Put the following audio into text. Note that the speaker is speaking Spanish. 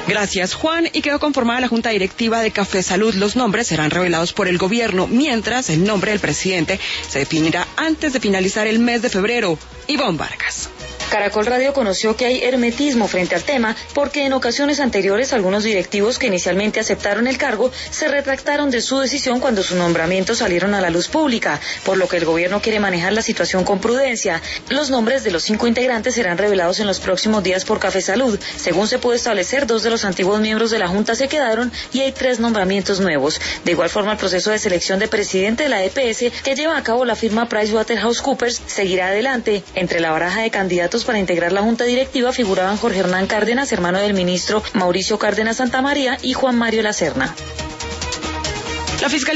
Gracias, Juan. Y quedó conformada la Junta Directiva de Café Salud. Los nombres serán revelados por el gobierno, mientras el nombre del presidente se definirá antes de finalizar el mes de febrero. Ivonne Vargas. Caracol Radio conoció que hay hermetismo frente al tema porque en ocasiones anteriores algunos directivos que inicialmente aceptaron el cargo se retractaron de su decisión cuando sus nombramientos salieron a la luz pública, por lo que el gobierno quiere manejar la situación con prudencia. Los nombres de los 5 integrantes serán revelados en los próximos días por Café Salud. Según se puede establecer, 2 de los antiguos miembros de la Junta se quedaron y hay 3 nombramientos nuevos. De igual forma, el proceso de selección de presidente de la EPS que lleva a cabo la firma PricewaterhouseCoopers seguirá adelante. Entre la baraja de candidatos para integrar la Junta Directiva figuraban Jorge Hernán Cárdenas, hermano del ministro Mauricio Cárdenas Santamaría, y Juan Mario Lacerna. La Fiscalía